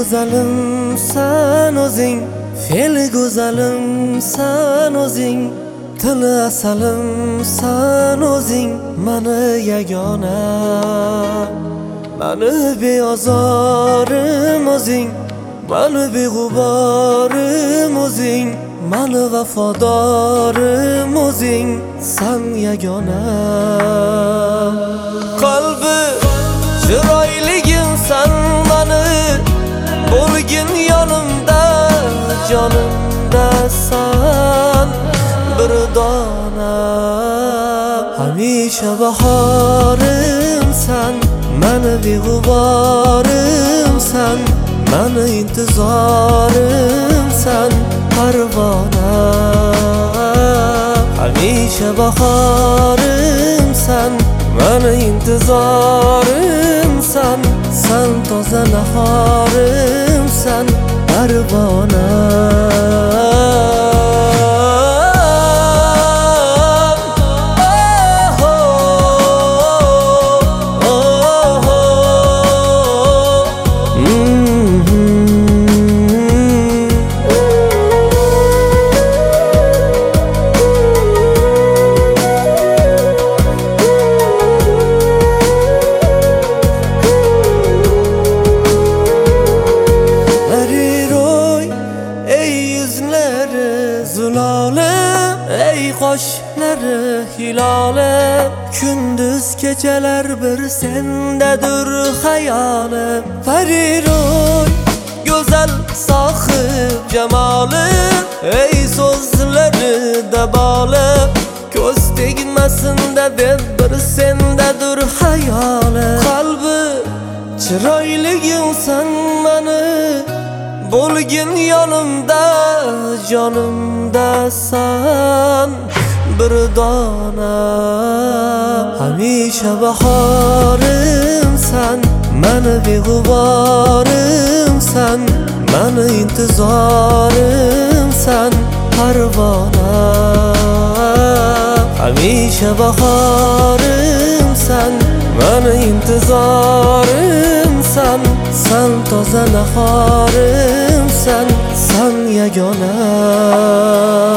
go'zalimsan o'zing, fe'li go'zalimsan o'zing, tili asalimsan o'zing, mani yagona, mani beozorim o'zing, mani beg'uborim o'zing, mani vafodorim o'zing, san yagona. Qalbi chiroyligimsan mani, bo'lgin yonimda, jonimda san bir dona. Hamisha bahorimsan, mani beg'uborimsan, mani intizorimsan parvona. Hamisha bahorimsan, mani intizorimsan, san toza nahorimsan parvona. Ey qoshlari hiloli, kunduz kechalar bir sendadir hayolim. Fariroy go'zal sohib jamoli, ey so'zlarida boli, ko'z tegmasinda deb bir sendadir hayolim. Qalbi chiroyligimsan mani, bo'lgin yonimda, jonimda san bir dona. Hamisha bahorimsan, mani beg'uborimsan, mani intizorimsan parvona. Hamisha bahorimsan, mani intizorimsan, san toza nahorimsan, san yagona.